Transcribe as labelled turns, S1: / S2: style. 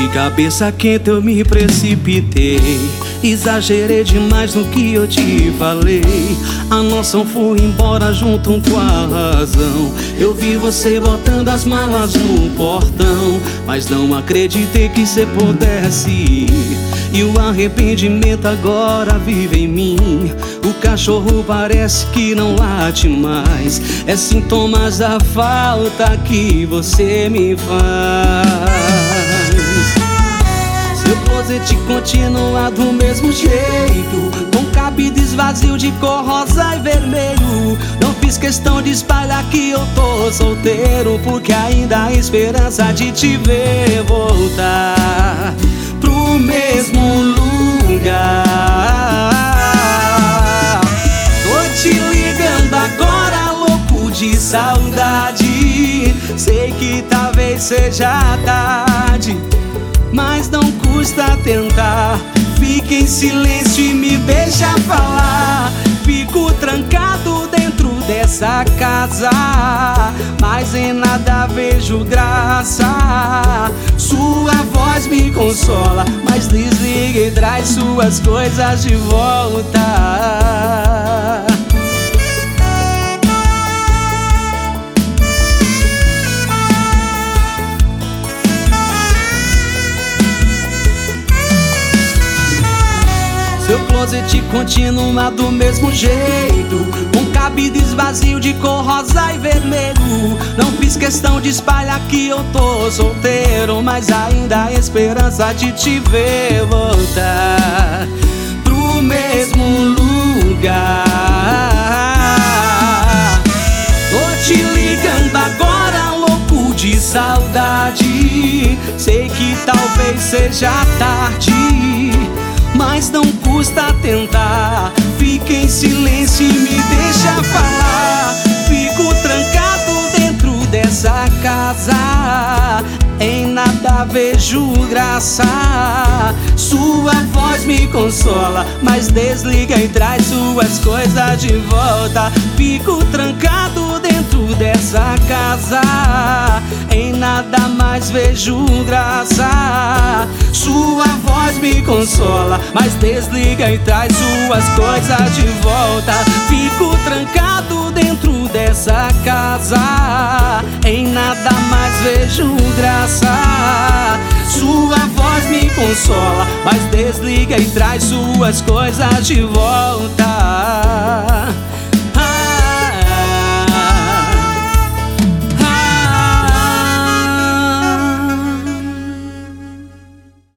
S1: cabeça quente eu me precipitei, exagerei demais no que eu te falei. A noção foi embora junto com a razão. Eu vi você botando as malas no portão, mas não acreditei que cê pudesse ir. E o arrependimento agora vive em mim. O cachorro parece que não late mais. É sintomas da falta que você me faz. Seu closet continua do mesmo jeito, com cabide vazio de cor rosa e vermelho. Não fiz questão de espalhar que eu tô solteiro, porque ainda há esperança de te ver voltar pro mesmo lugar. Tô te ligando agora, louco de saudade. Sei que talvez seja tarde, mas não custa tentar. Fica em silêncio e me deixa falar. Fico trancado dentro dessa casa, mas em nada vejo graça. Sua voz me consola, mas desliga e traz suas coisas de volta. Seu closet continua do mesmo jeito, com cabides vazio de cor rosa e vermelho. Não fiz questão de espalhar que eu tô solteiro, mas ainda há esperança de te ver voltar pro mesmo lugar. Tô te ligando agora, louco de saudade. Sei que talvez seja tarde, mas não custa tentar. Fica em silêncio e me deixa falar. Fico trancado dentro dessa casa, em nada vejo graça. Sua voz me consola, mas desliga e traz suas coisas de volta. Fico trancado dentro dessa casa, em nada mais vejo graça. Sua voz me consola, mas desliga e traz suas coisas de volta. Fico trancado dentro dessa casa, em nada mais vejo graça. Sua voz me consola, mas desliga e traz suas coisas de volta.